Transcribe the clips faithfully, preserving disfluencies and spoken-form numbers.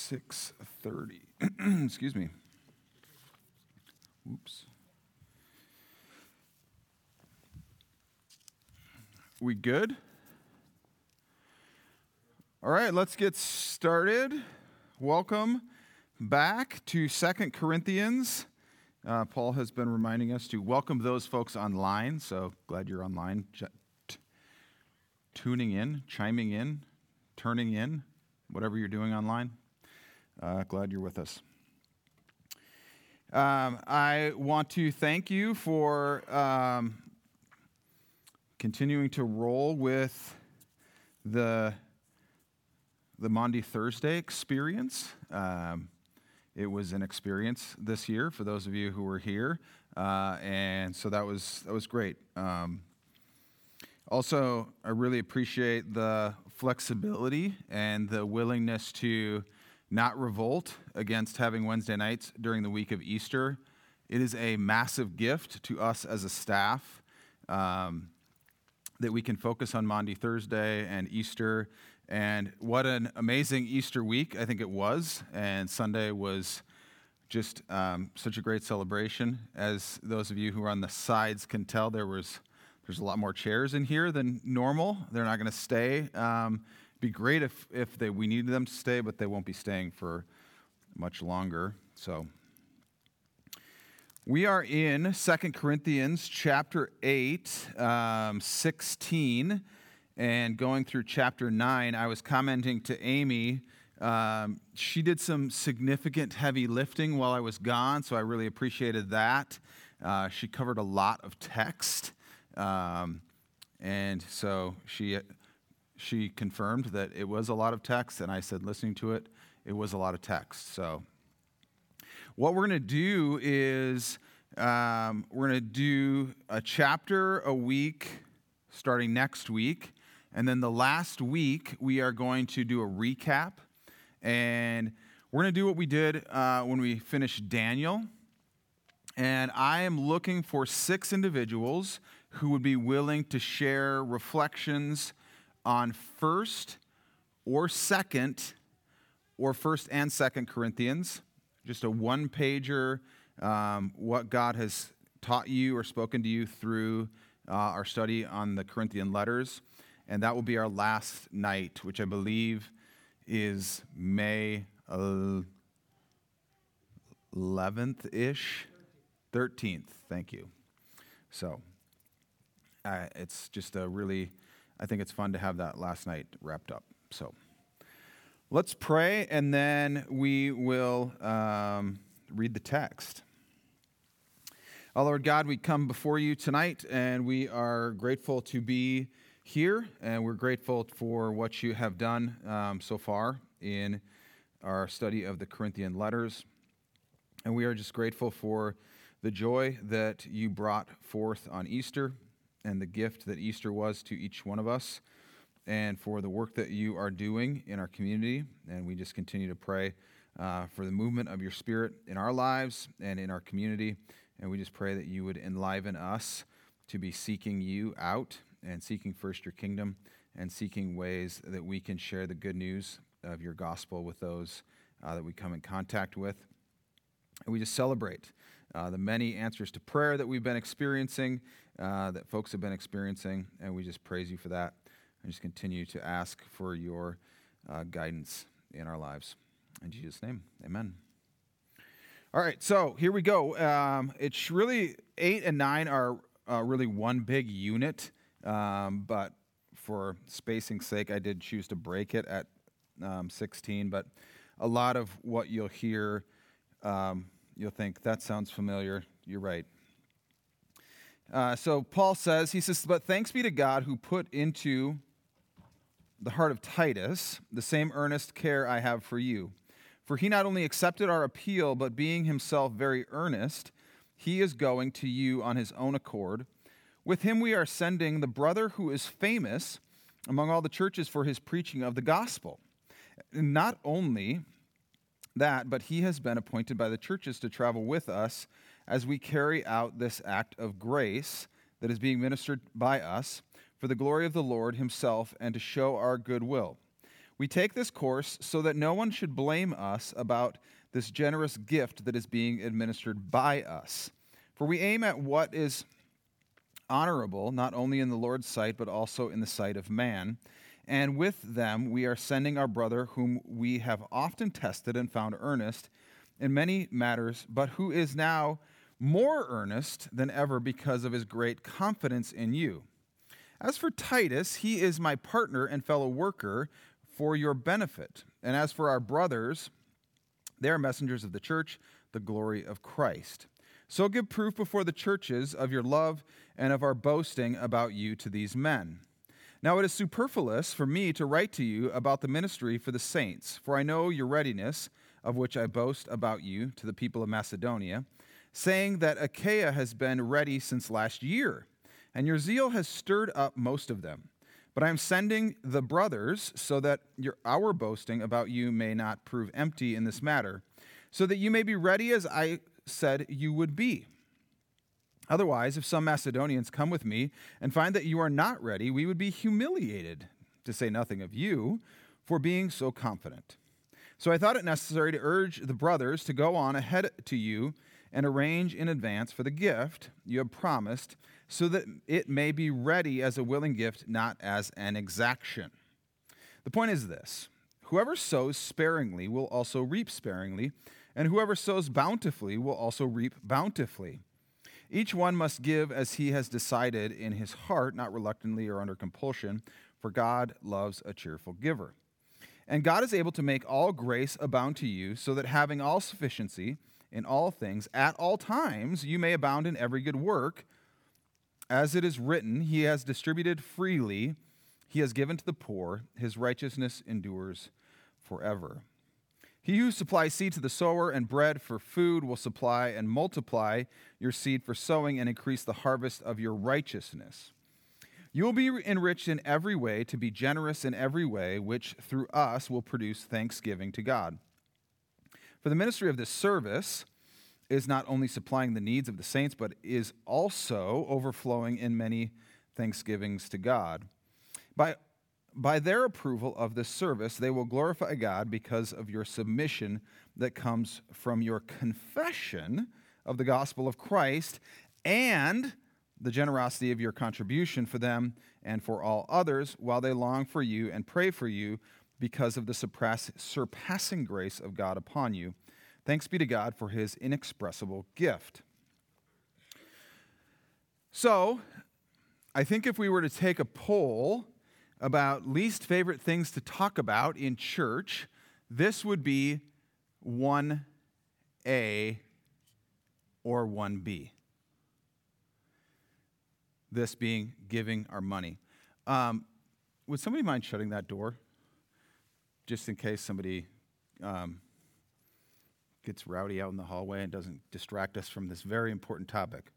six thirty. Excuse me. Oops. We good? All right, let's get started. Welcome back to Second Corinthians. Uh, Paul has been reminding us to welcome those folks online, so glad you're online, ch- t- tuning in, chiming in, turning in, whatever you're doing online. Uh, glad you're with us. Um, I want to thank you for um, continuing to roll with the the Maundy Thursday experience. Um, it was an experience this year for those of you who were here, uh, and so that was that was great. Um, also, I really appreciate the flexibility and the willingness to not revolt against having Wednesday nights during the week of Easter. It is a massive gift to us as a staff um, that we can focus on Maundy Thursday and Easter. And what an amazing Easter week I think it was. And Sunday was just um, such a great celebration. As those of you who are on the sides can tell, there was there's a lot more chairs in here than normal. They're not going to stay. Um, be great if if they we needed them to stay, but they won't be staying for much longer. So we are in Second Corinthians chapter eight, um, sixteen, and going through chapter nine. I was commenting to Amy. Um, she did some significant heavy lifting while I was gone, so I really appreciated that. Uh, she covered a lot of text, um, and so she she confirmed that it was a lot of text, and I said, listening to it, it was a lot of text. So what we're going to do is um, we're going to do a chapter a week starting next week, and then the last week we are going to do a recap, and we're going to do what we did uh, when we finished Daniel. And I am looking for six individuals who would be willing to share reflections on first or second or first and second Corinthians, just a one-pager, um, what God has taught you or spoken to you through uh, our study on the Corinthian letters. And that will be our last night, which I believe is May eleventh-ish? thirteenth, thank you. So uh, it's just a really, I think it's fun to have that last night wrapped up. So let's pray, and then we will um, read the text. Oh, Lord God, we come before you tonight, and we are grateful to be here, and we're grateful for what you have done um, so far in our study of the Corinthian letters. And we are just grateful for the joy that you brought forth on Easter and the gift that Easter was to each one of us, and for the work that you are doing in our community. And we just continue to pray uh, for the movement of your Spirit in our lives and in our community. And we just pray that you would enliven us to be seeking you out and seeking first your kingdom and seeking ways that we can share the good news of your gospel with those uh, that we come in contact with. And we just celebrate uh, the many answers to prayer that we've been experiencing, uh, that folks have been experiencing, and we just praise you for that. And just continue to ask for your uh, guidance in our lives. In Jesus' name, amen. All right, so here we go. Um, it's really, eight and nine are uh, really one big unit, um, but for spacing's sake, I did choose to break it at um, sixteen, but a lot of what you'll hear, um, you'll think, that sounds familiar. You're right. Uh, so Paul says, he says, but thanks be to God who put into the heart of Titus the same earnest care I have for you. For he not only accepted our appeal, but being himself very earnest, he is going to you on his own accord. With him we are sending the brother who is famous among all the churches for his preaching of the gospel. And not only that, but he has been appointed by the churches to travel with us as we carry out this act of grace that is being ministered by us for the glory of the Lord himself and to show our goodwill. We take this course so that no one should blame us about this generous gift that is being administered by us. For we aim at what is honorable, not only in the Lord's sight, but also in the sight of man. And with them we are sending our brother, whom we have often tested and found earnest in many matters, but who is now more earnest than ever because of his great confidence in you. As for Titus, he is my partner and fellow worker for your benefit. And as for our brothers, they are messengers of the church, the glory of Christ. So give proof before the churches of your love and of our boasting about you to these men. Now it is superfluous for me to write to you about the ministry for the saints, for I know your readiness, of which I boast about you to the people of Macedonia, saying that Achaia has been ready since last year, and your zeal has stirred up most of them. But I am sending the brothers so that your, our boasting about you may not prove empty in this matter, so that you may be ready as I said you would be. Otherwise, if some Macedonians come with me and find that you are not ready, we would be humiliated, to say nothing of you, for being so confident. So I thought it necessary to urge the brothers to go on ahead to you and arrange in advance for the gift you have promised, so that it may be ready as a willing gift, not as an exaction. The point is this: whoever sows sparingly will also reap sparingly, and whoever sows bountifully will also reap bountifully. Each one must give as he has decided in his heart, not reluctantly or under compulsion, for God loves a cheerful giver. And God is able to make all grace abound to you, so that having all sufficiency in all things at all times, you may abound in every good work. As it is written, he has distributed freely, he has given to the poor, his righteousness endures forever. He who supplies seed to the sower and bread for food will supply and multiply your seed for sowing and increase the harvest of your righteousness. You will be enriched in every way to be generous in every way, which through us will produce thanksgiving to God. For the ministry of this service is not only supplying the needs of the saints, but is also overflowing in many thanksgivings to God. By, by their approval of this service, they will glorify God because of your submission that comes from your confession of the gospel of Christ and the generosity of your contribution for them and for all others, while they long for you and pray for you because of the surpass- surpassing grace of God upon you. Thanks be to God for his inexpressible gift. So, I think if we were to take a poll about least favorite things to talk about in church, this would be one A or one B. This being giving our money. Um, would somebody mind shutting that door? Just in case somebody um, gets rowdy out in the hallway and doesn't distract us from this very important topic.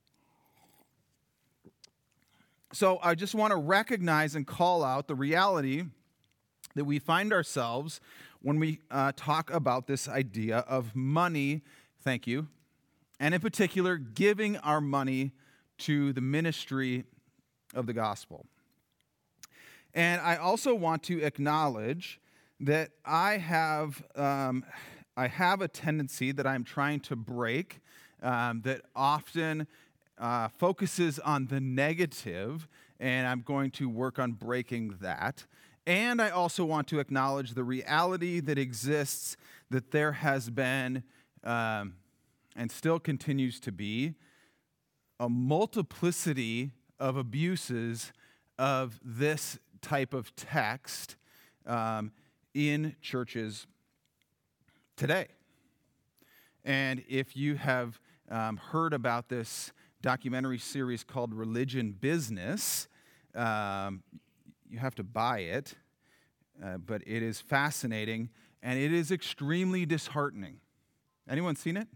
So I just want to recognize and call out the reality that we find ourselves when we uh, talk about this idea of money, thank you, and in particular, giving our money to the ministry of the gospel. And I also want to acknowledge that I have um, I have a tendency that I'm trying to break um, that often uh, focuses on the negative, and I'm going to work on breaking that. And I also want to acknowledge the reality that exists, that there has been um, and still continues to be a multiplicity of abuses of this type of text um, in churches today. And if you have um, heard about this documentary series called Religion Business, um, you have to buy it, uh, but it is fascinating and it is extremely disheartening. Anyone seen it?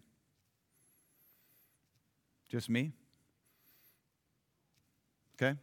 Just me? Okay.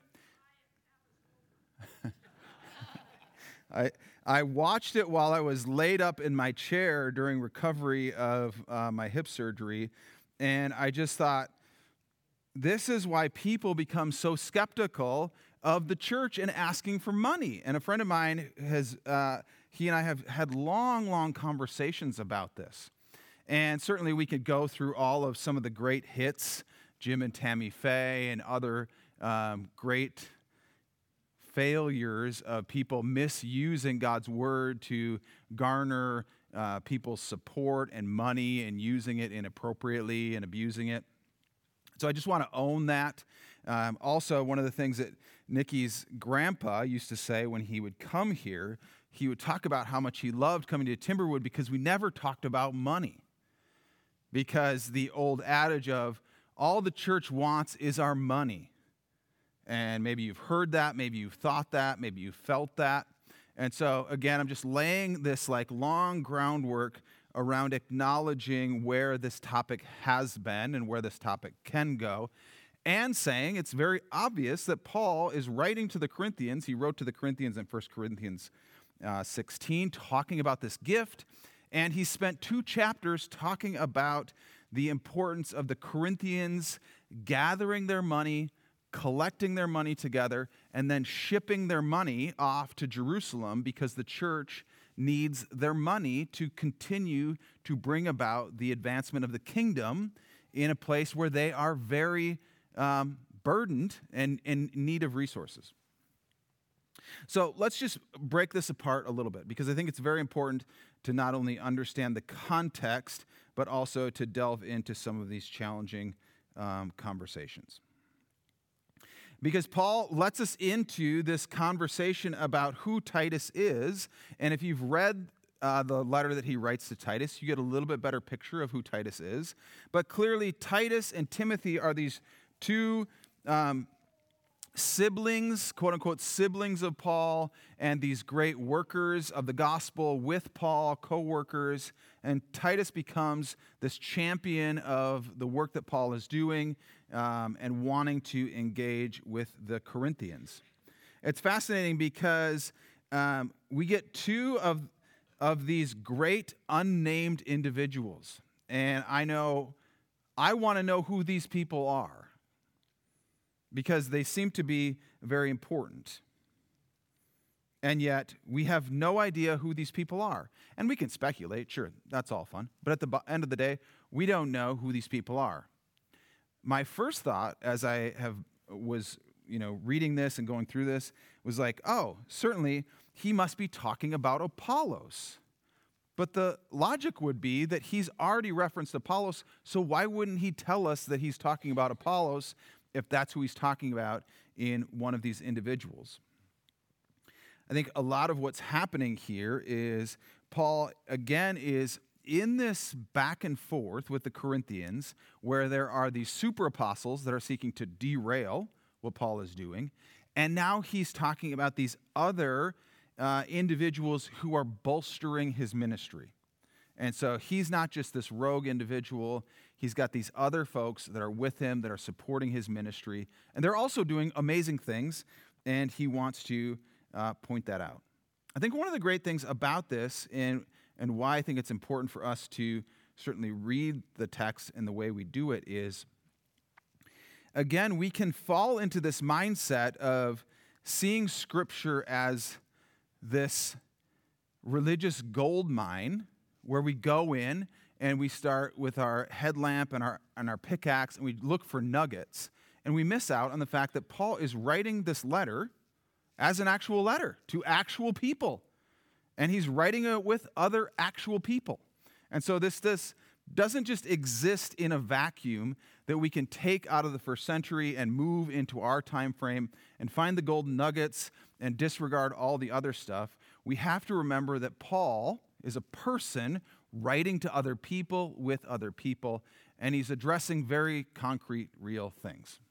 I I watched it while I was laid up in my chair during recovery of uh, my hip surgery, and I just thought, this is why people become so skeptical of the church and asking for money. And a friend of mine has uh, he and I have had long, long conversations about this. And certainly we could go through all of some of the great hits, Jim and Tammy Faye and other um, great failures of people misusing God's word to garner uh, people's support and money and using it inappropriately and abusing it. So I just want to own that. Um, also, one of the things that Nikki's grandpa used to say when he would come here, he would talk about how much he loved coming to Timberwood because we never talked about money. Because the old adage of all the church wants is our money. And maybe you've heard that, maybe you've thought that, maybe you've felt that. And so, again, I'm just laying this like long groundwork around acknowledging where this topic has been and where this topic can go, and saying it's very obvious that Paul is writing to the Corinthians. He wrote to the Corinthians in First Corinthians uh, sixteen, talking about this gift, and he spent two chapters talking about the importance of the Corinthians gathering their money, collecting their money together, and then shipping their money off to Jerusalem because the church needs their money to continue to bring about the advancement of the kingdom in a place where they are very um, burdened and in need of resources. So let's just break this apart a little bit because I think it's very important to not only understand the context, but also to delve into some of these challenging um, conversations. Because Paul lets us into this conversation about who Titus is. And if you've read uh, the letter that he writes to Titus, you get a little bit better picture of who Titus is. But clearly, Titus and Timothy are these two um, siblings, quote unquote, siblings of Paul, and these great workers of the gospel with Paul, co-workers. And Titus becomes this champion of the work that Paul is doing um, and wanting to engage with the Corinthians. It's fascinating because um, we get two of, of these great unnamed individuals. And I know, I want to know who these people are because they seem to be very important. And yet, we have no idea who these people are. And we can speculate, sure, that's all fun. But at the end of the day, we don't know who these people are. My first thought, as I have was, you know, reading this and going through this, was like, oh, certainly he must be talking about Apollos. But the logic would be that he's already referenced Apollos, so why wouldn't he tell us that he's talking about Apollos if that's who he's talking about in one of these individuals? I think a lot of what's happening here is Paul, again, is in this back and forth with the Corinthians where there are these super apostles that are seeking to derail what Paul is doing. And now he's talking about these other uh, individuals who are bolstering his ministry. And so he's not just this rogue individual. He's got these other folks that are with him, that are supporting his ministry. And they're also doing amazing things, and he wants to uh, point that out. I think one of the great things about this, and, and why I think it's important for us to certainly read the text and the way we do it is, again, we can fall into this mindset of seeing Scripture as this religious gold mine where we go in and we start with our headlamp and our, and our pickaxe and we look for nuggets. And we miss out on the fact that Paul is writing this letter as an actual letter to actual people. And he's writing it with other actual people. And so this, this doesn't just exist in a vacuum that we can take out of the first century and move into our time frame and find the golden nuggets and disregard all the other stuff. We have to remember that Paul is a person writing to other people with other people, and he's addressing very concrete, real things.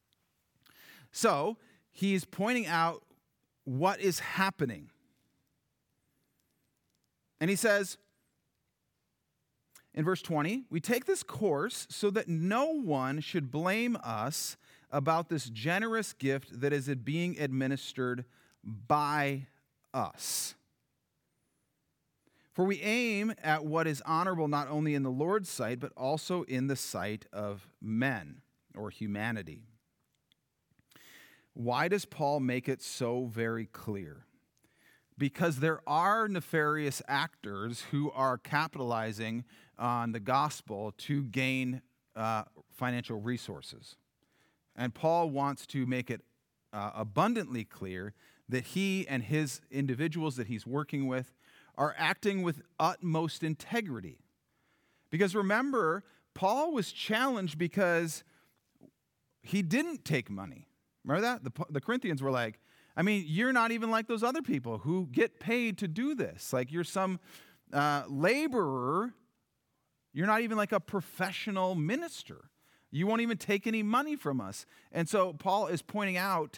So he's pointing out what is happening. And he says, in verse twenty, we take this course so that no one should blame us about this generous gift that is being administered by us. For we aim at what is honorable not only in the Lord's sight, but also in the sight of men or humanity. Why does Paul make it so very clear? because there are nefarious actors who are capitalizing on the gospel to gain uh, financial resources. And Paul wants to make it uh, abundantly clear that he and his individuals that he's working with are acting with utmost integrity. Because remember, Paul was challenged because he didn't take money. Remember that? The, the Corinthians were like, I mean, you're not even like those other people who get paid to do this. Like you're some uh, laborer. You're not even like a professional minister. You won't even take any money from us. And so Paul is pointing out,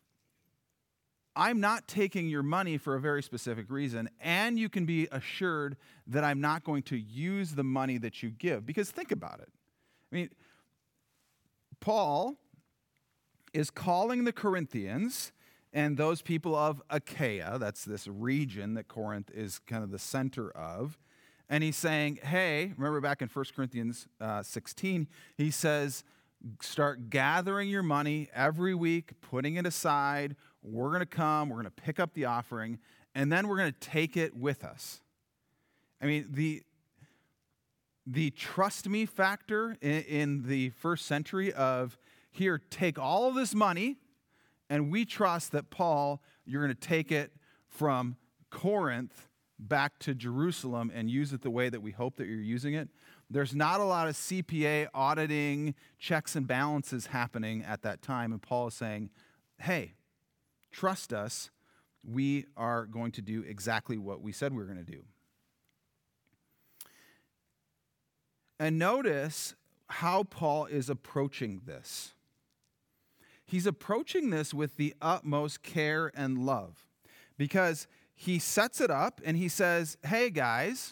I'm not taking your money for a very specific reason, and you can be assured that I'm not going to use the money that you give. Because think about it. I mean, Paul is calling the Corinthians and those people of Achaia, that's this region that Corinth is kind of the center of, and he's saying, hey, remember back in First Corinthians uh, sixteen, he says, start gathering your money every week, putting it aside. We're going to come, we're going to pick up the offering, and then we're going to take it with us. I mean, the, the trust me factor in, in the first century of, here, take all of this money, and we trust that, Paul, you're going to take it from Corinth back to Jerusalem and use it the way that we hope that you're using it. There's not a lot of C P A auditing, checks and balances happening at that time. And Paul is saying, hey, trust us. We are going to do exactly what we said we were going to do. And notice how Paul is approaching this. He's approaching this with the utmost care and love, because he sets it up and he says, hey guys,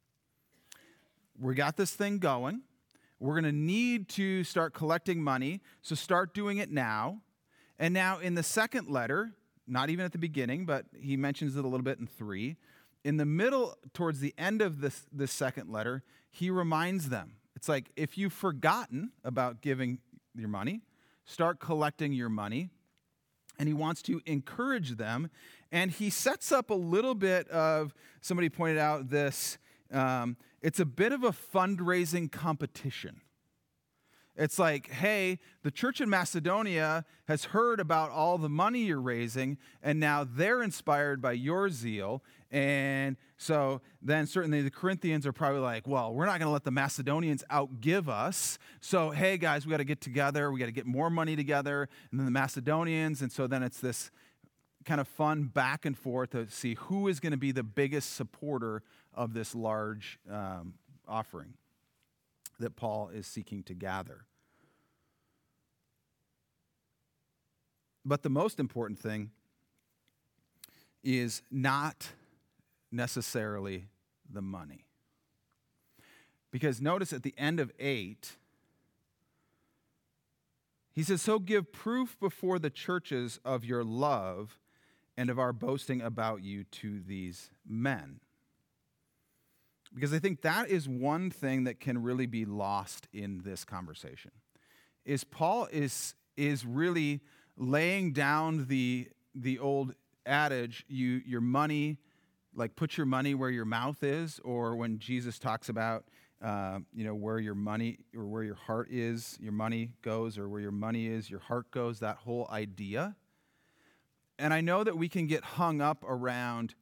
we got this thing going. We're going to need to start collecting money, so start doing it now. And now in the second letter, not even at the beginning, but he mentions it a little bit in three, in the middle, towards the end of this, this second letter, he reminds them. It's like, if you've forgotten about giving your money, start collecting your money. And he wants to encourage them. And he sets up a little bit of, somebody pointed out this, um, it's a bit of a fundraising competition. It's like, hey, the church in Macedonia has heard about all the money you're raising, and now they're inspired by your zeal. And so then certainly the Corinthians are probably like, well, we're not going to let the Macedonians outgive us. So, hey, guys, we got to get together. We got to get more money together. And then the Macedonians. And so then it's this kind of fun back and forth to see who is going to be the biggest supporter of this large um, offering that Paul is seeking to gather. But the most important thing is not necessarily the money. Because notice at the end of eight, he says, so give proof before the churches of your love and of our boasting about you to these men. Because I think that is one thing that can really be lost in this conversation, is Paul is, is really laying down the, the old adage, you your money, like put your money where your mouth is, or when Jesus talks about, uh, you know, where your money or where your heart is, your money goes, or where your money is, your heart goes, that whole idea. And I know that we can get hung up around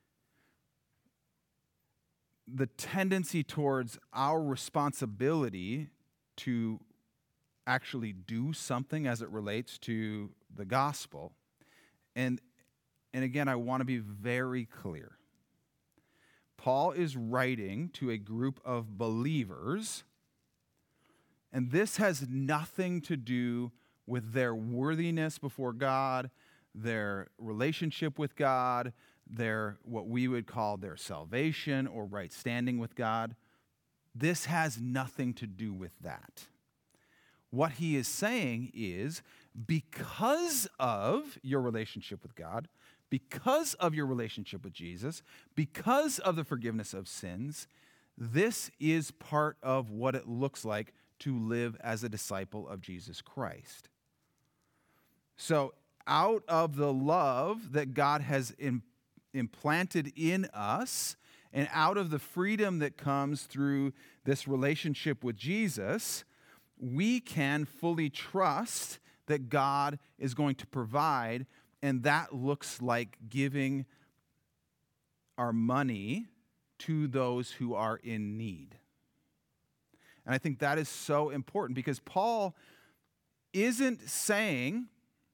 the tendency towards our responsibility to actually do something as it relates to the gospel. And, and again, I want to be very clear. Paul is writing to a group of believers, and this has nothing to do with their worthiness before God, their relationship with God, their what we would call their salvation or right standing with God. This has nothing to do with that. What he is saying is, because of your relationship with God, because of your relationship with Jesus, because of the forgiveness of sins, this is part of what it looks like to live as a disciple of Jesus Christ. So out of the love that God has in, implanted in us, and out of the freedom that comes through this relationship with Jesus, we can fully trust that God is going to provide, and that looks like giving our money to those who are in need. And I think that is so important because Paul isn't saying,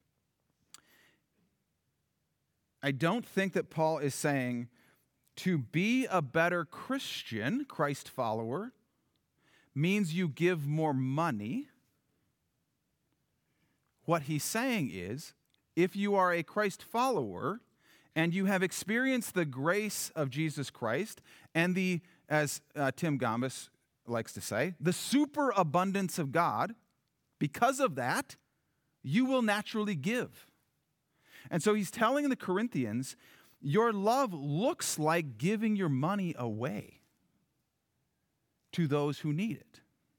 I don't think that Paul is saying to be a better Christian, Christ follower, means you give more money. What he's saying is, if you are a Christ follower and you have experienced the grace of Jesus Christ and the, as uh, Tim Gambus likes to say, the superabundance of God, because of that, you will naturally give. And so he's telling the Corinthians, your love looks like giving your money away to those who need it.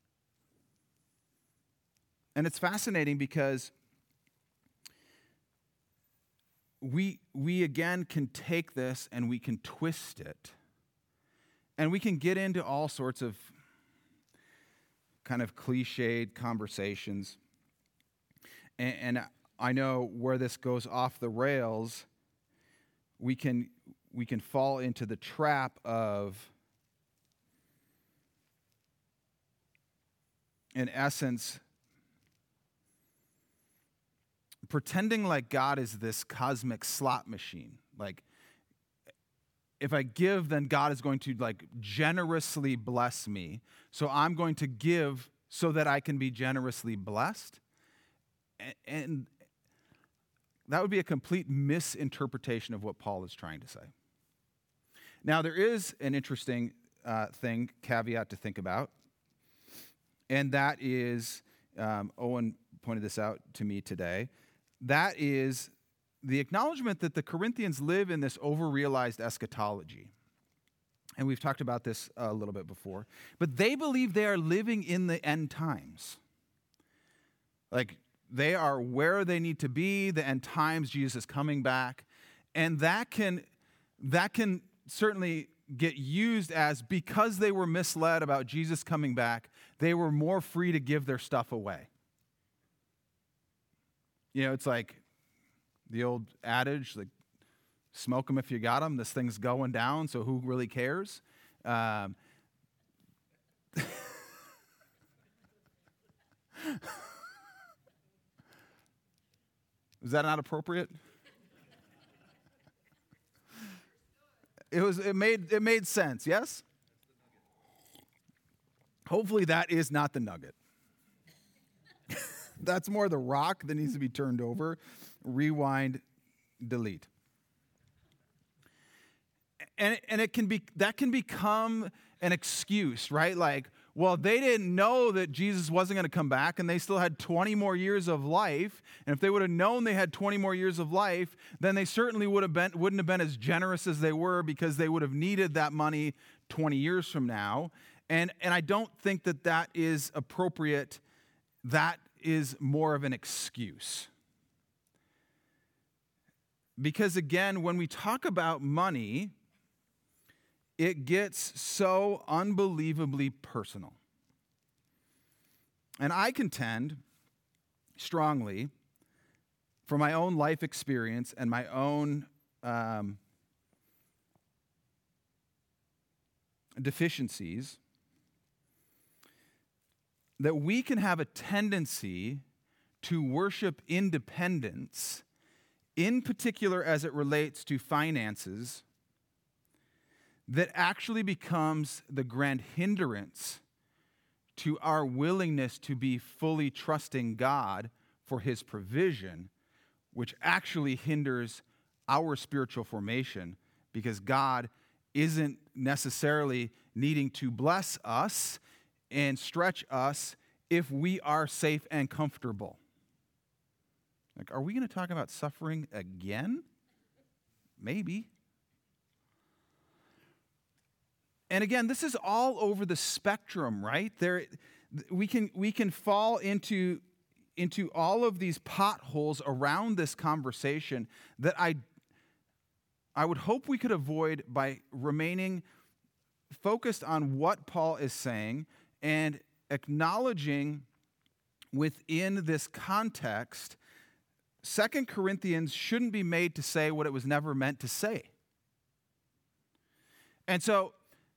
And it's fascinating because we, we again can take this and we can twist it. And we can get into all sorts of kind of cliched conversations. And, and I know where this goes off the rails, we can we can fall into the trap of, in essence, pretending like God is this cosmic slot machine. Like, if I give, then God is going to like generously bless me. So I'm going to give so that I can be generously blessed. And, and that would be a complete misinterpretation of what Paul is trying to say. Now, there is an interesting uh, thing, caveat to think about, and that is, um, Owen pointed this out to me today, that is the acknowledgement that the Corinthians live in this over-realized eschatology. And we've talked about this a little bit before. But they believe they are living in the end times. Like, they are where they need to be, the end times, Jesus is coming back. And that can, that can certainly get used as, because they were misled about Jesus coming back, they were more free to give their stuff away. You know, it's like the old adage, like, smoke them if you got them. This thing's going down, so who really cares? Um, Is that not appropriate? It was. It made. It made sense. Yes. Hopefully, that is not the nugget. That's more the rock that needs to be turned over. Rewind, delete. And and it can be that can become an excuse, right? Like, well, they didn't know that Jesus wasn't going to come back, and they still had twenty more years of life. And if they would have known they had twenty more years of life, then they certainly would have been wouldn't have been as generous as they were, because they would have needed that money twenty years from now. And and I don't think that that is appropriate. That is more of an excuse. Because again, when we talk about money, it gets so unbelievably personal. And I contend strongly, from my own life experience and my own um, deficiencies, that we can have a tendency to worship independence, in particular as it relates to finances, that actually becomes the grand hindrance to our willingness to be fully trusting God for his provision, which actually hinders our spiritual formation, because God isn't necessarily needing to bless us and stretch us if we are safe and comfortable. Like, are we going to talk about suffering again? Maybe. And again, this is all over the spectrum, right? There, we can we can fall into into all of these potholes around this conversation that I I would hope we could avoid by remaining focused on what Paul is saying and acknowledging within this context, Second Corinthians shouldn't be made to say what it was never meant to say. And so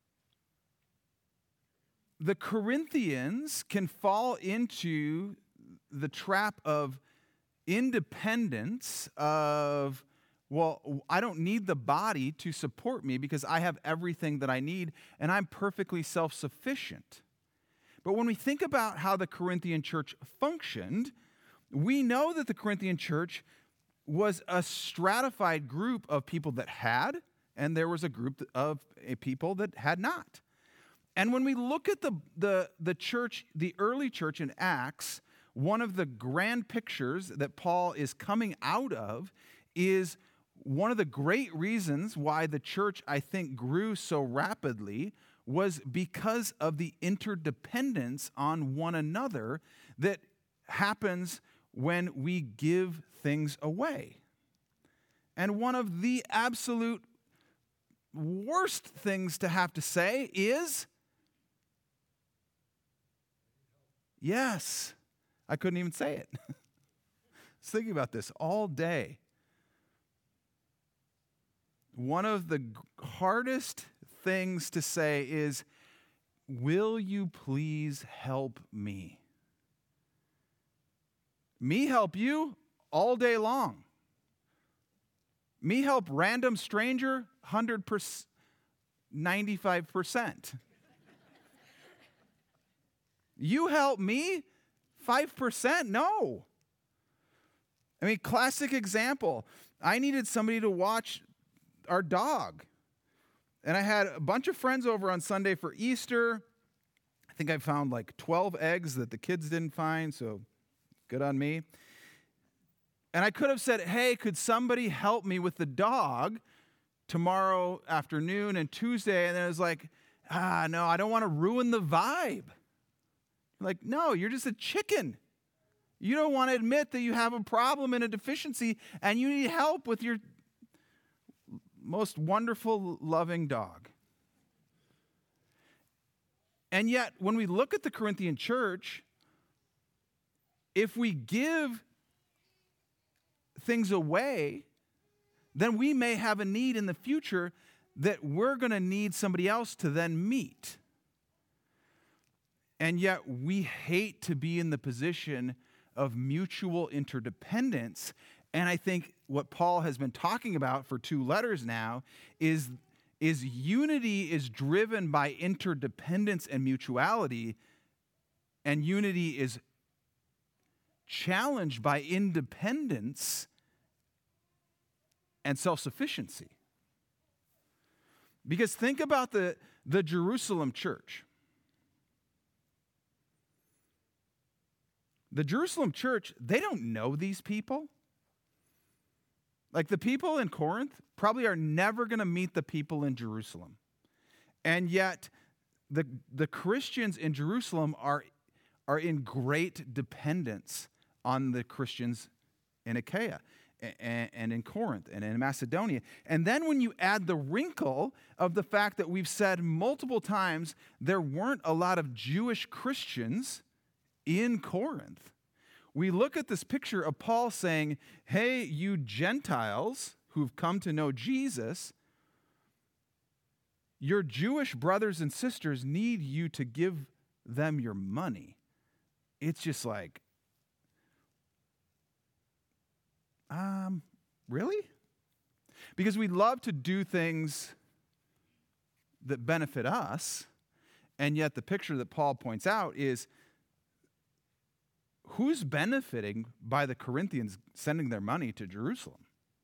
the Corinthians can fall into the trap of independence, of, well, I don't need the body to support me because I have everything that I need and I'm perfectly self-sufficient. But when we think about how the Corinthian church functioned, we know that the Corinthian church was a stratified group of people that had, and there was a group of people that had not. And when we look at the, the, the church, the early church in Acts, one of the grand pictures that Paul is coming out of is one of the great reasons why the church, I think, grew so rapidly was because of the interdependence on one another that happens when we give things away. And one of the absolute worst things to have to say is, yes. I couldn't even say it. I was thinking about this all day. One of the hardest things to say is, will you please help me? Me help you all day long. Me help random stranger, one hundred percent, ninety-five percent. You help me, five percent? No. I mean, classic example. I needed somebody to watch our dog. And I had a bunch of friends over on Sunday for Easter. I think I found like twelve eggs that the kids didn't find, so good on me. And I could have said, hey, could somebody help me with the dog tomorrow afternoon and Tuesday? And then I was like, ah, no, I don't want to ruin the vibe. Like, no, you're just a chicken. You don't want to admit that you have a problem and a deficiency and you need help with your most wonderful, loving dog. And yet, when we look at the Corinthian church, if we give things away, then we may have a need in the future that we're going to need somebody else to then meet. And yet, we hate to be in the position of mutual interdependence. And I think what Paul has been talking about for two letters now is, is unity is driven by interdependence and mutuality, and unity is challenged by independence and self-sufficiency. Because think about the, the Jerusalem church. The Jerusalem church, they don't know these people. Like the people in Corinth probably are never going to meet the people in Jerusalem. And yet the, the Christians in Jerusalem are, are in great dependence on the Christians in Achaia and, and in Corinth and in Macedonia. And then when you add the wrinkle of the fact that we've said multiple times there weren't a lot of Jewish Christians in Corinth, we look at this picture of Paul saying, hey, you Gentiles who've come to know Jesus, your Jewish brothers and sisters need you to give them your money. It's just like, um, really? Because we love to do things that benefit us, and yet the picture that Paul points out is, who's benefiting by the Corinthians sending their money to Jerusalem?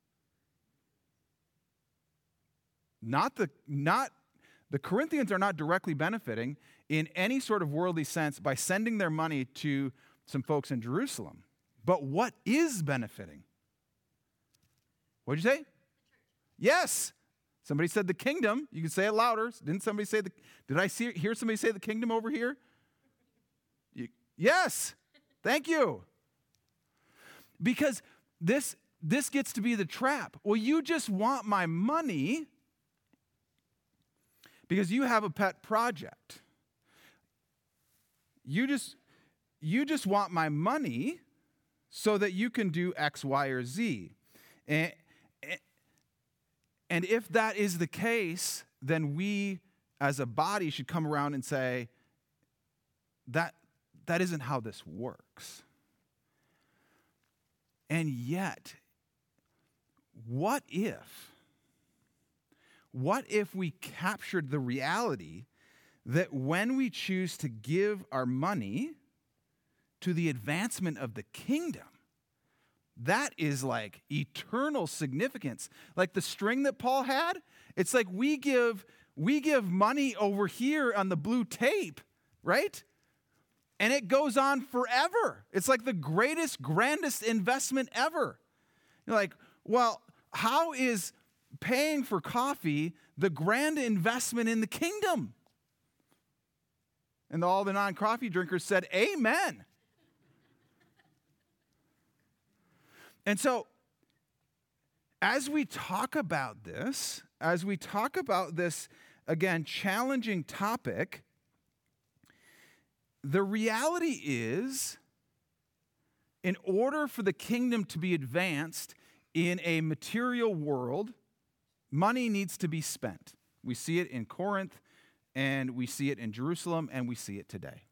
Not the, not, the Corinthians are not directly benefiting in any sort of worldly sense by sending their money to some folks in Jerusalem. But what is benefiting? What'd you say? Yes. Somebody said the kingdom. You can say it louder. Didn't somebody say the, did I see, hear somebody say the kingdom over here? You, yes. Thank you. Because this, this gets to be the trap. Well, you just want my money because you have a pet project. You just, you just want my money so that you can do X, Y, or Z. And, and if that is the case, then we as a body should come around and say, that, that isn't how this works. And yet, what if, what if we captured the reality that when we choose to give our money to the advancement of the kingdom, that is like eternal significance. Like the string that Paul had, it's like we give, we give money over here on the blue tape, right? And it goes on forever. It's like the greatest, grandest investment ever. You're like, well, how is paying for coffee the grand investment in the kingdom? And all the non-coffee drinkers said, amen. And so, as we talk about this, as we talk about this, again, challenging topic, the reality is, in order for the kingdom to be advanced in a material world, money needs to be spent. We see it in Corinth, and we see it in Jerusalem, and we see it today.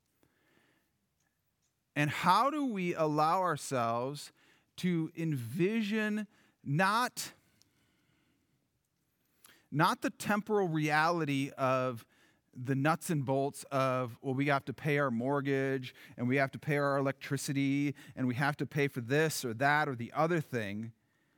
And how do we allow ourselves to envision not, not the temporal reality of the nuts and bolts of, well, we have to pay our mortgage, and we have to pay our electricity, and we have to pay for this or that or the other thing,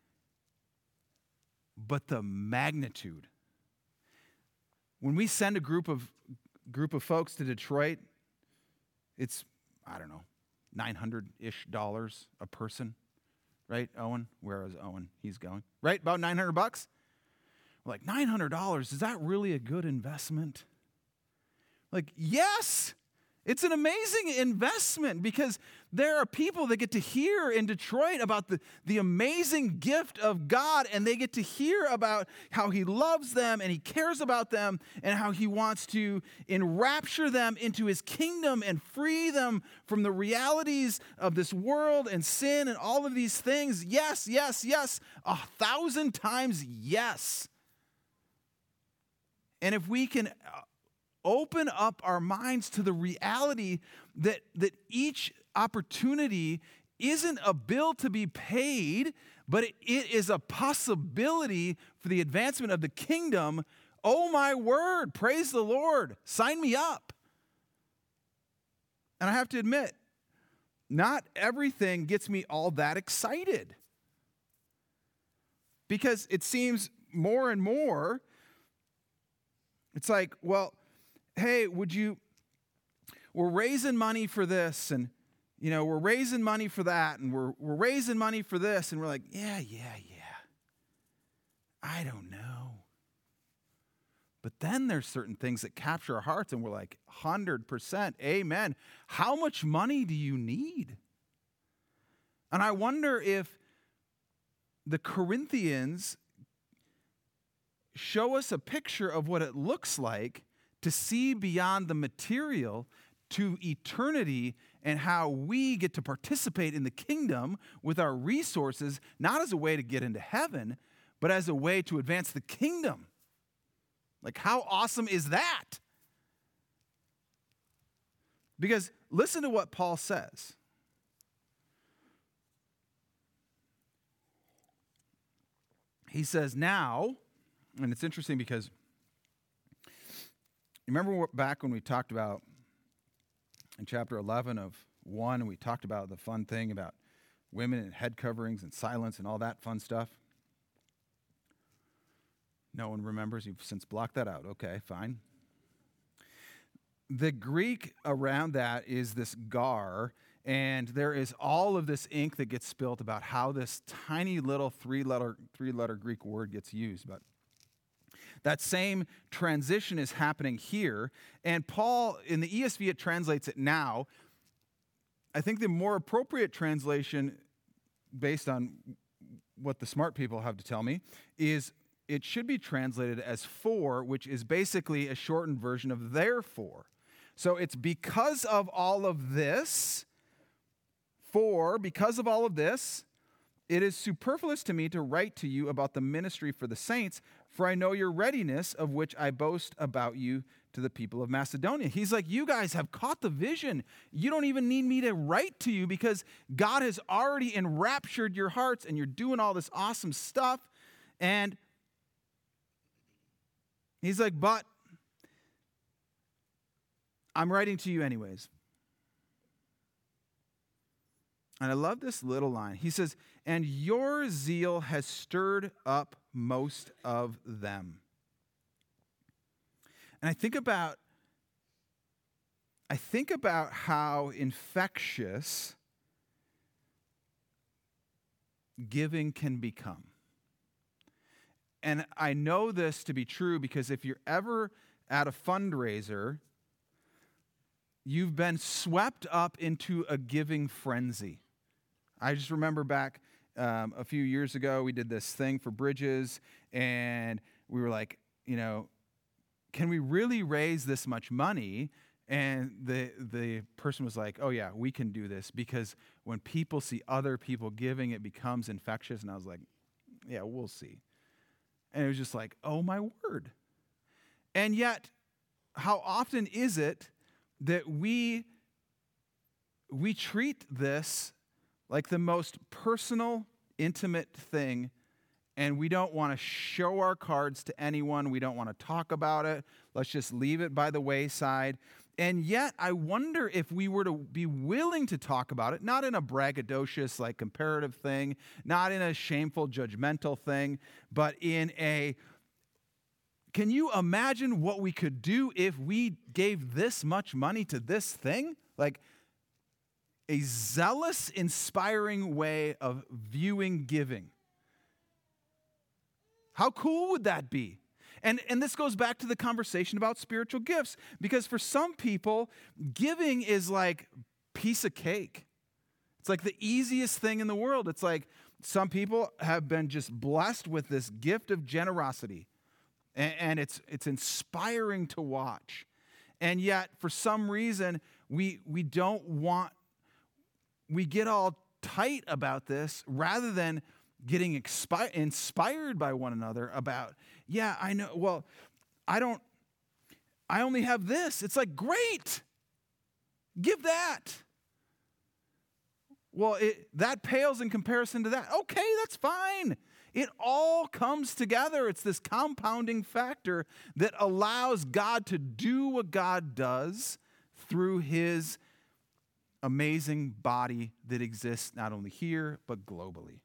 but the magnitude. When we send a group of group of folks to Detroit, it's, I don't know, nine hundred-ish dollars a person, right, Owen? Where is Owen? He's going. Right, about nine hundred bucks? We're like, nine hundred dollars, is that really a good investment? Like, yes, it's an amazing investment because there are people that get to hear in Detroit about the, the amazing gift of God, and they get to hear about how he loves them and he cares about them and how he wants to enrapture them into his kingdom and free them from the realities of this world and sin and all of these things. Yes, yes, yes, a thousand times yes. And if we can open up our minds to the reality that, that each opportunity isn't a bill to be paid, but it, it is a possibility for the advancement of the kingdom. Oh my word, praise the Lord, sign me up. And I have to admit, not everything gets me all that excited. Because it seems more and more, it's like, well, hey, would you, we're raising money for this, and, you know, we're raising money for that, and we're, we're raising money for this, and we're like, yeah, yeah, yeah, I don't know. But then there's certain things that capture our hearts, and we're like, one hundred percent, amen. How much money do you need? And I wonder if the Corinthians show us a picture of what it looks like to see beyond the material to eternity and how we get to participate in the kingdom with our resources, not as a way to get into heaven, but as a way to advance the kingdom. Like, how awesome is that? Because listen to what Paul says. He says, now, and it's interesting because remember back when we talked about in chapter eleven of one, and we talked about the fun thing about women and head coverings and silence and all that fun stuff? No one remembers. You've since blocked that out. Okay, fine. The Greek around that is this gar, and there is all of this ink that gets spilt about how this tiny little three-letter three-letter Greek word gets used. But that same transition is happening here. And Paul, in the E S V, it translates it now. I think the more appropriate translation, based on what the smart people have to tell me is it should be translated as for, which is basically a shortened version of therefore. So it's because of all of this, for, because of all of this, it is superfluous to me to write to you about the ministry for the saints, for I know your readiness, of which I boast about you to the people of Macedonia. He's like, you guys have caught the vision. You don't even need me to write to you because God has already enraptured your hearts and you're doing all this awesome stuff. And he's like, but I'm writing to you anyways. And I love this little line. He says, and your zeal has stirred up most of them. And I think about, I think about how infectious giving can become. And I know this to be true because if you're ever at a fundraiser, you've been swept up into a giving frenzy. I just remember back um, a few years ago, we did this thing for Bridges, and we were like, you know, can we really raise this much money? And the the person was like, oh yeah, we can do this, because when people see other people giving, it becomes infectious. And I was like, yeah, we'll see. And it was just like, oh my word. And yet, how often is it that we we treat this like the most personal, intimate thing, and we don't want to show our cards to anyone. We don't want to talk about it. Let's just leave it by the wayside. And yet, I wonder if we were to be willing to talk about it, not in a braggadocious, like comparative thing, not in a shameful, judgmental thing, but in a, can you imagine what we could do if we gave this much money to this thing? Like, a zealous, inspiring way of viewing giving. How cool would that be? And, and this goes back to the conversation about spiritual gifts, because for some people, giving is like piece of cake. It's like the easiest thing in the world. It's like some people have been just blessed with this gift of generosity, and, and it's it's inspiring to watch. And yet, for some reason, we we don't want, we get all tight about this rather than getting expi- inspired by one another about, yeah, I know, well, I don't, I only have this. It's like, great, give that. Well, it, that pales in comparison to that. Okay, that's fine. It all comes together. It's this compounding factor that allows God to do what God does through his amazing body that exists not only here, but globally.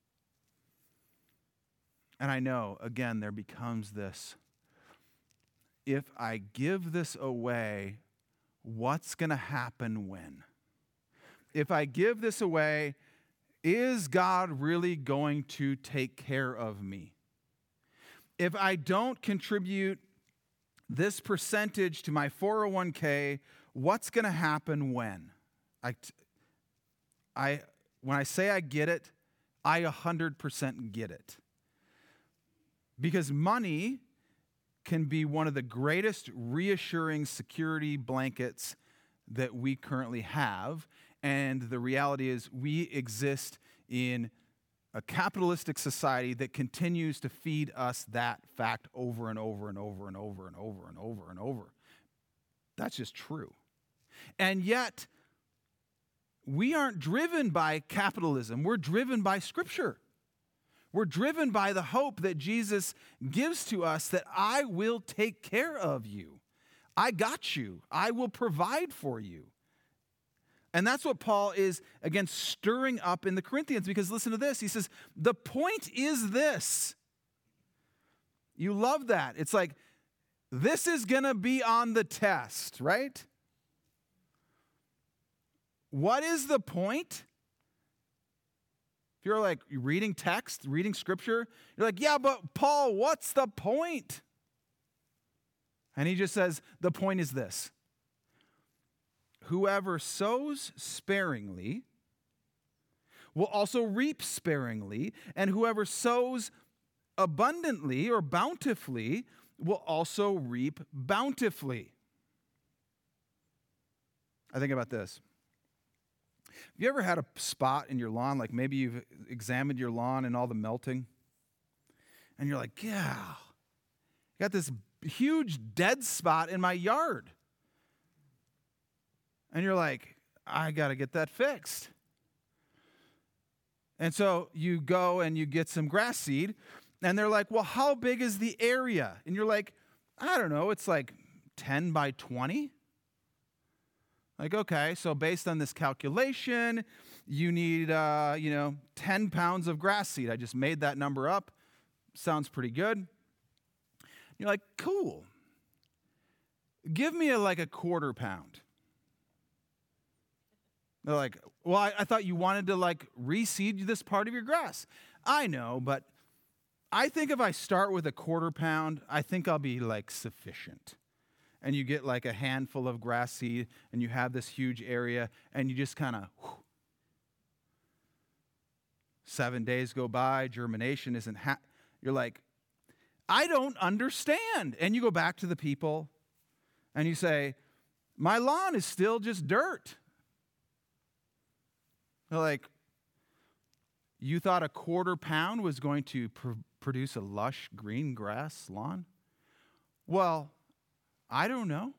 And I know, again, there becomes this, if I give this away, what's going to happen when? If I give this away, is God really going to take care of me? If I don't contribute this percentage to my four oh one k, what's going to happen when? I, I, when I say I get it, I one hundred percent get it. Because money can be one of the greatest reassuring security blankets that we currently have. And the reality is we exist in a capitalistic society that continues to feed us that fact over and over and over and over and over and over and over. That's just true. And yet, we aren't driven by capitalism. We're driven by Scripture. We're driven by the hope that Jesus gives to us, that I will take care of you. I got you. I will provide for you. And that's what Paul is, again, stirring up in the Corinthians, because listen to this. He says, the point is this. You love that. It's like, this is going to be on the test, right? What is the point? If you're like reading text, reading scripture, you're like, yeah, but Paul, what's the point? And he just says, the point is this. Whoever sows sparingly will also reap sparingly, and whoever sows abundantly or bountifully will also reap bountifully. I think about this. Have you ever had a spot in your lawn, like maybe you've examined your lawn and all the melting, and you're like, yeah, I got this huge dead spot in my yard. And you're like, I got to get that fixed. And so you go and you get some grass seed, and they're like, well, how big is the area? And you're like, I don't know, it's like ten by twenty. Like, okay, so based on this calculation, you need, uh, you know, ten pounds of grass seed. I just made that number up. Sounds pretty good. You're like, cool. Give me a, like a quarter pound. They're like, well, I, I thought you wanted to like reseed this part of your grass. I know, but I think if I start with a quarter pound, I think I'll be like sufficient. And you get like a handful of grass seed, and you have this huge area, and you just kind of, seven days go by, germination isn't, ha- you're like, I don't understand. And you go back to the people, and you say, my lawn is still just dirt. They're like, you thought a quarter pound was going to pr- produce a lush green grass lawn? Well, I don't know.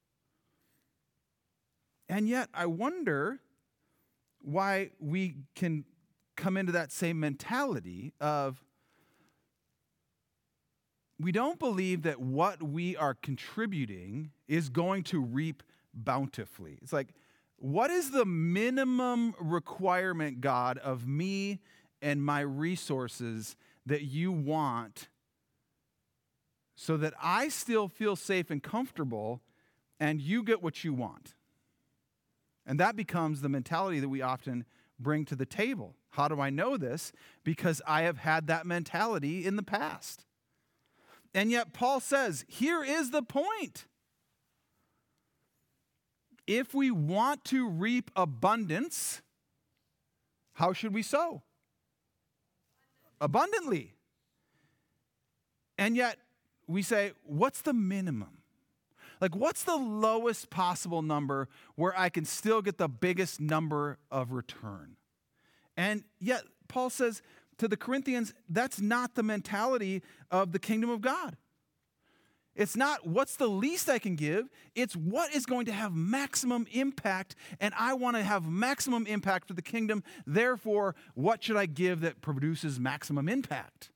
And yet I wonder why we can come into that same mentality of we don't believe that what we are contributing is going to reap bountifully. It's like, what is the minimum requirement, God, of me and my resources that you want so that I still feel safe and comfortable and you get what you want? And that becomes the mentality that we often bring to the table. How do I know this? Because I have had that mentality in the past. And yet Paul says, here is the point. If we want to reap abundance, how should we sow? Abundantly. And yet we say, what's the minimum? Like, what's the lowest possible number where I can still get the biggest number of return? And yet Paul says to the Corinthians, that's not the mentality of the kingdom of God. It's not what's the least I can give. It's what is going to have maximum impact, and I want to have maximum impact for the kingdom. Therefore, what should I give that produces maximum impact?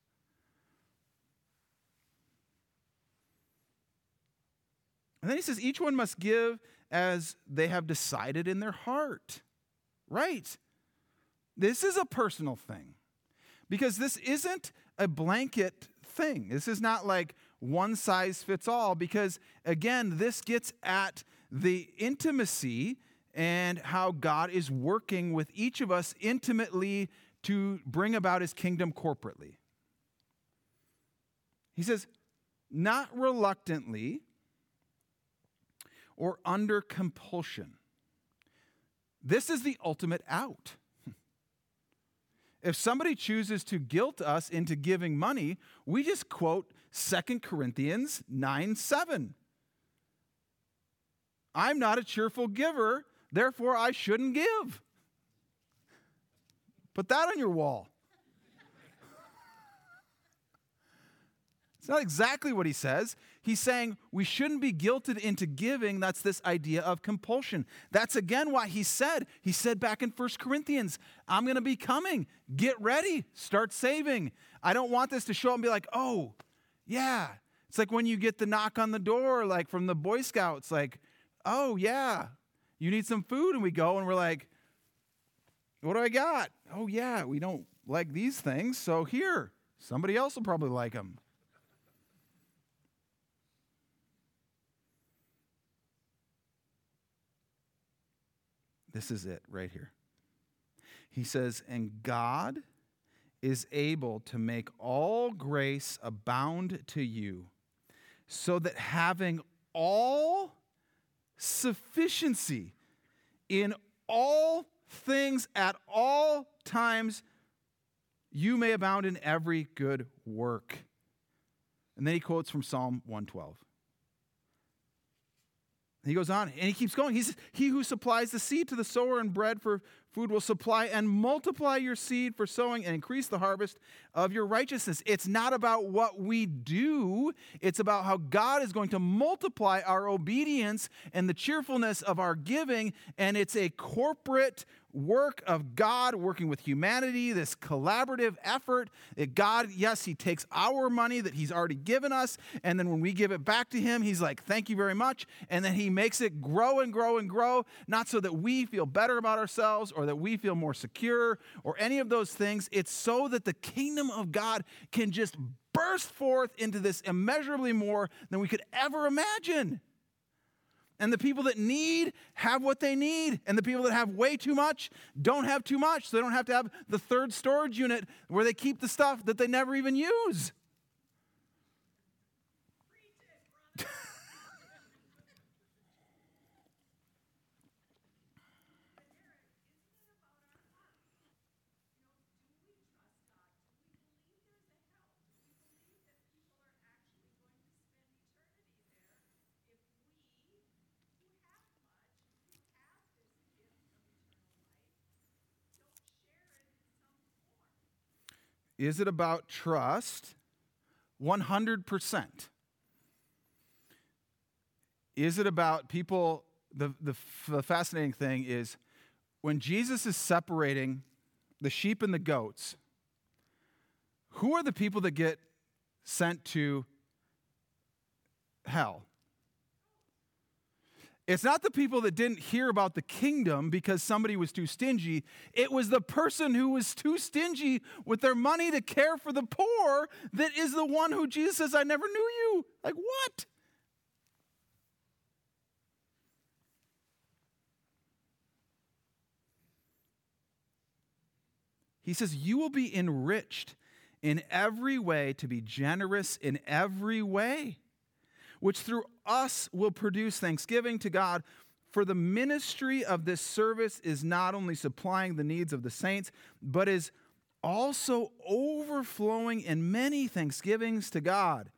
And then he says, each one must give as they have decided in their heart. Right. This is a personal thing, because this isn't a blanket thing. This is not like one size fits all, because again, this gets at the intimacy and how God is working with each of us intimately to bring about his kingdom corporately. He says, not reluctantly or under compulsion. This is the ultimate out. If somebody chooses to guilt us into giving money, we just quote Second Corinthians nine seven. I'm not a cheerful giver, therefore I shouldn't give. Put that on your wall. It's not exactly what he says. He's saying we shouldn't be guilted into giving. That's this idea of compulsion. That's again why he said, he said back in First Corinthians, I'm going to be coming. Get ready. Start saving. I don't want this to show up and be like, oh, yeah. It's like when you get the knock on the door, like from the Boy Scouts, like, oh, yeah, you need some food. And we go and we're like, what do I got? Oh, yeah, we don't like these things. So here, somebody else will probably like them. This is it right here. He says, and God is able to make all grace abound to you, so that having all sufficiency in all things at all times, you may abound in every good work. And then he quotes from Psalm one twelve. He goes on, and he keeps going. He says, he who supplies the seed to the sower and bread for food will supply and multiply your seed for sowing and increase the harvest of your righteousness. It's not about what we do. It's about how God is going to multiply our obedience and the cheerfulness of our giving. And it's a corporate work of God working with humanity, this collaborative effort that God, yes, he takes our money that he's already given us, and then when we give it back to him, he's like, thank you very much, and then he makes it grow and grow and grow, not so that we feel better about ourselves or that we feel more secure or any of those things. It's so that the kingdom of God can just burst forth into this immeasurably more than we could ever imagine. And the people that need have what they need. And the people that have way too much don't have too much. So they don't have to have the third storage unit where they keep the stuff that they never even use. Is it about trust? one hundred percent. Is it about people? The, the, the fascinating thing is when Jesus is separating the sheep and the goats, who are the people that get sent to hell? It's not the people that didn't hear about the kingdom because somebody was too stingy. It was the person who was too stingy with their money to care for the poor that is the one who Jesus says, I never knew you. Like, what? He says, you will be enriched in every way to be generous in every way, which through us will produce thanksgiving to God. For the ministry of this service is not only supplying the needs of the saints, but is also overflowing in many thanksgivings to God.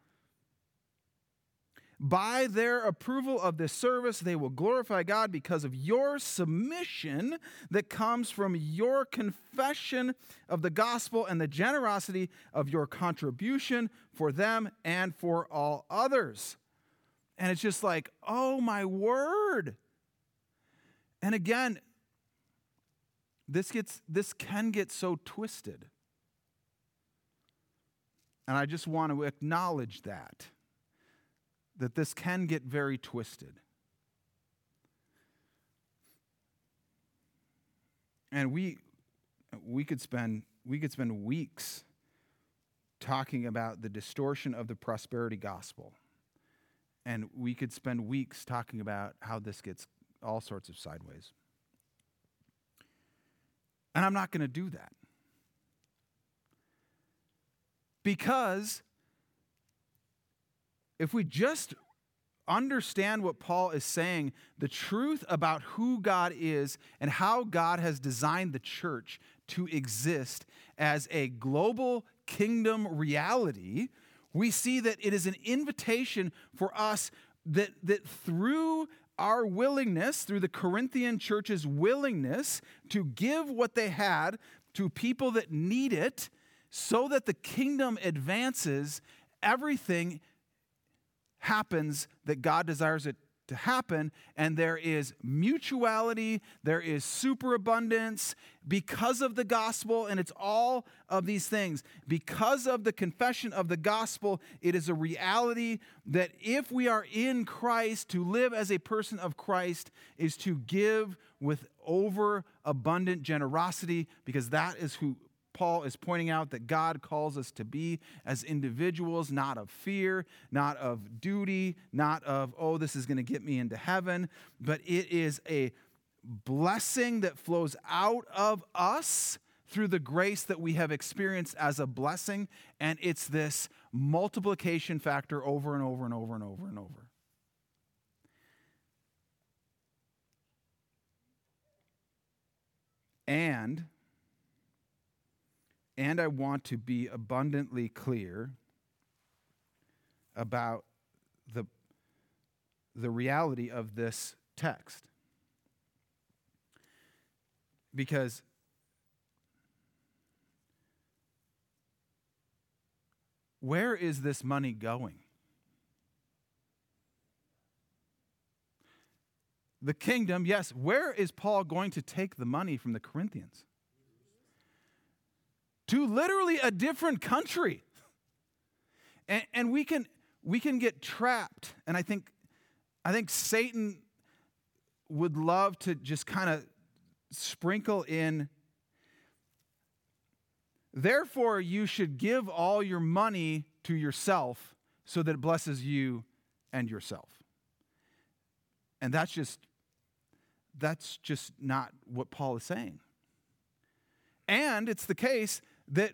By their approval of this service, they will glorify God because of your submission that comes from your confession of the gospel and the generosity of your contribution for them and for all others. And it's just like, oh my word. And again, this gets this can get so twisted. And I just want to acknowledge that. That this can get very twisted. And we we could spend we could spend weeks talking about the distortion of the prosperity gospel. And we could spend weeks talking about how this gets all sorts of sideways. And I'm not going to do that. Because if we just understand what Paul is saying, the truth about who God is and how God has designed the church to exist as a global kingdom reality, we see that it is an invitation for us that, that through our willingness, through the Corinthian church's willingness to give what they had to people that need it so that the kingdom advances, everything happens that God desires it to happen, and there is mutuality, there is superabundance because of the gospel, and it's all of these things. Because of the confession of the gospel, it is a reality that if we are in Christ, to live as a person of Christ is to give with overabundant generosity, because that is who Paul is pointing out that God calls us to be as individuals, not of fear, not of duty, not of, oh, this is going to get me into heaven, but it is a blessing that flows out of us through the grace that we have experienced as a blessing, and it's this multiplication factor over and over and over and over and over. And, and I want to be abundantly clear about the, the reality of this text. Because where is this money going? The kingdom, yes. Where is Paul going to take the money from the Corinthians? To literally a different country. And, and we can we can get trapped. And I think I think Satan would love to just kind of sprinkle in, therefore you should give all your money to yourself so that it blesses you and yourself. And that's just That's just not what Paul is saying. And it's the case that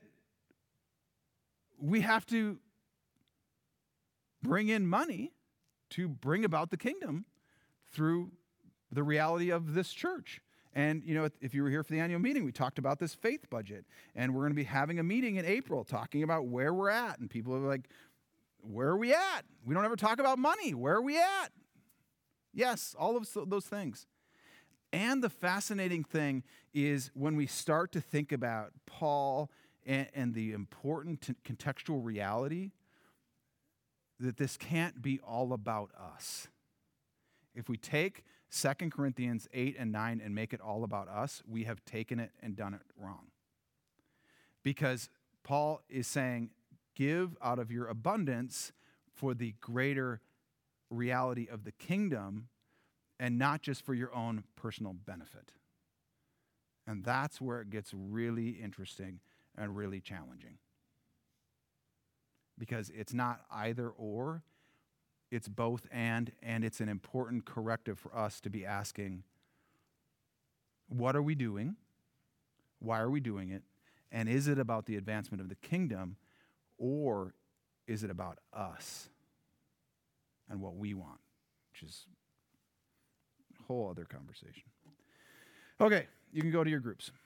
we have to bring in money to bring about the kingdom through the reality of this church. And, you know, if you were here for the annual meeting, we talked about this faith budget. And we're going to be having a meeting in April talking about where we're at. And people are like, where are we at? We don't ever talk about money. Where are we at? Yes, all of those things. And the fascinating thing is when we start to think about Paul and, and the important t- contextual reality that this can't be all about us. If we take Second Corinthians eight and nine and make it all about us, we have taken it and done it wrong. Because Paul is saying, give out of your abundance for the greater reality of the kingdom and not just for your own personal benefit. And that's where it gets really interesting and really challenging. Because it's not either or, it's both and, and it's an important corrective for us to be asking, what are we doing? Why are we doing it? And is it about the advancement of the kingdom, or is it about us and what we want, which is a whole other conversation. Okay, you can go to your groups.